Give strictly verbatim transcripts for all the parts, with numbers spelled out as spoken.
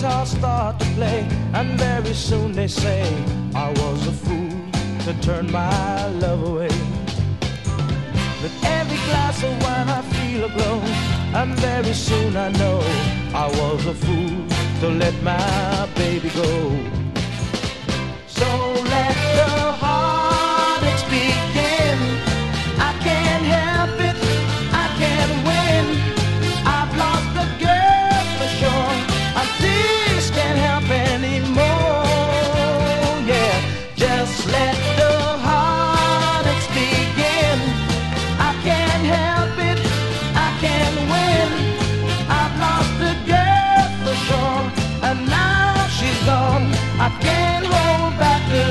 guitar start to play, and very soon they say I was a fool to turn my love away. With every glass of wine I feel a glow, and very soon I know I was a fool to let my baby go. So let the heartaches begin. I can't help it, I can't win. I've lost the girl for sure. I just can't help anymore. Yeah, just let the heartaches begin. I can't help it, I can't win. I've lost the girl for sure, and now she's gone. I can't hold back the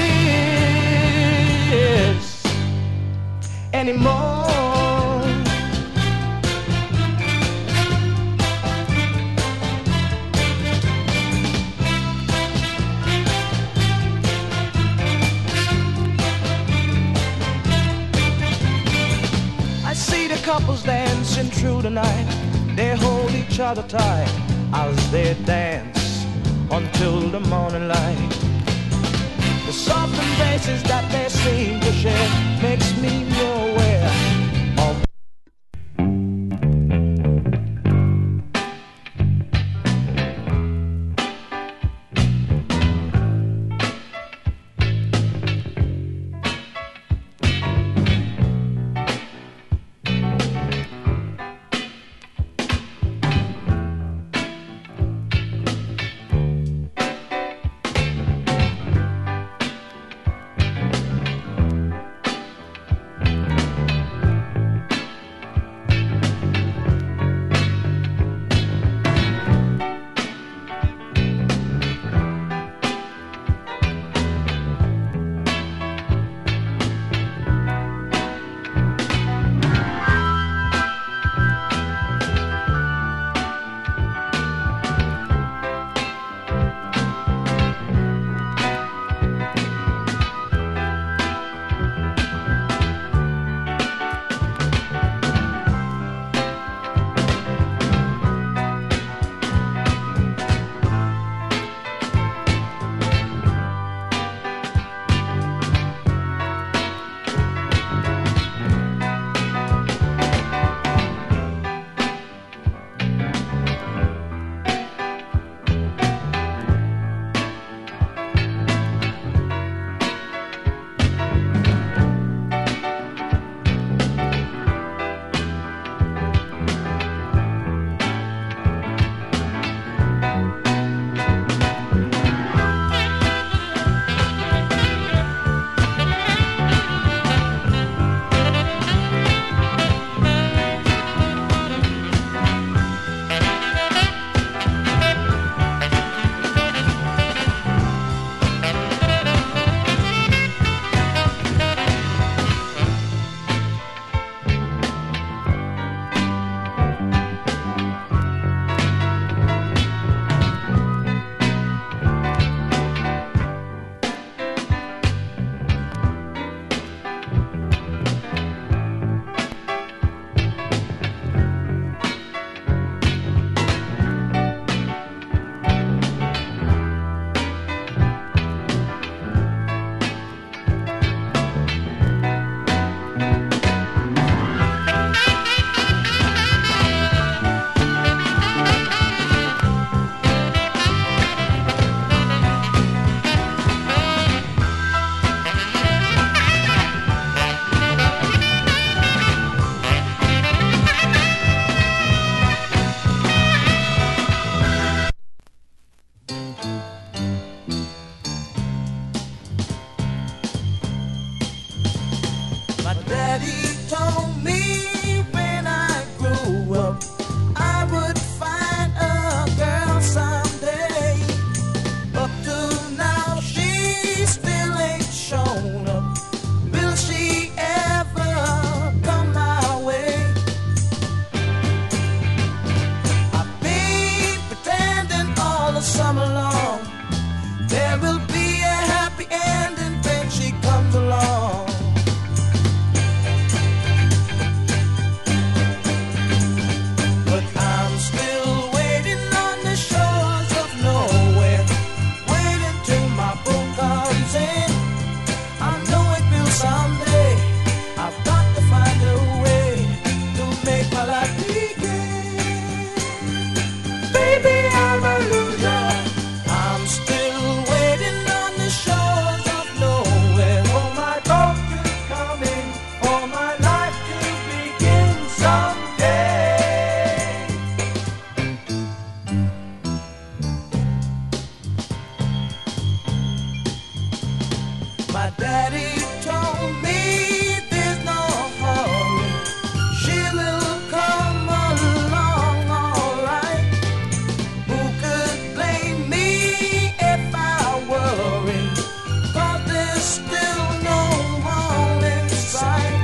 tears anymore. I see the couples dancing through the night. They hold each other tight as they dance until the morning light. The soft embraces that they seem to share makes me more aware of Daddy told me there's no hurry, she will come along alright. Who could blame me if I worry, 'cause there's still no home in sight.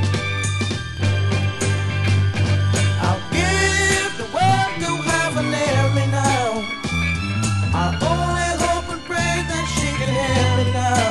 I'll give the world to have an Mary now. I only hope and pray that she can hear me now.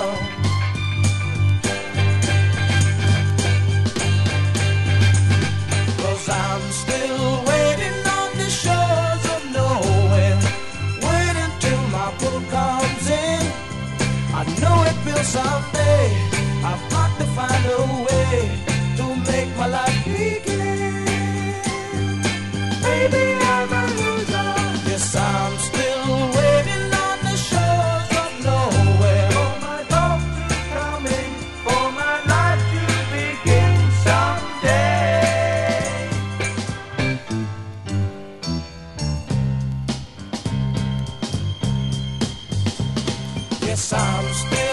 'Cause I'm still waiting on the shores of nowhere, waiting till my boat comes in. I know it will someday. I've got to find a way to make my life begin. Baby, I'm a loser. Yes, I'm still waiting on the shores of nowhere for my boat to come in, for my life to begin someday. Yes, I'm still